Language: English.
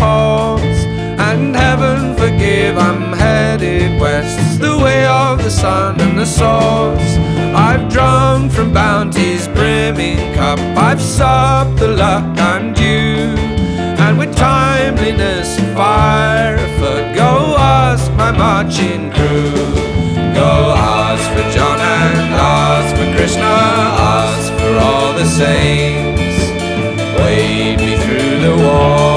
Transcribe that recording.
cause. And heaven forgive, I'm headed west. It's the way of the sun and the source. I've drunk from bounty's brimming cup, I've supped the luck I'm due, and with timeliness and fire afoot, go ask my marching crew. Go ask for John and ask for Krishna, ask for all the saints. Wade me through the war.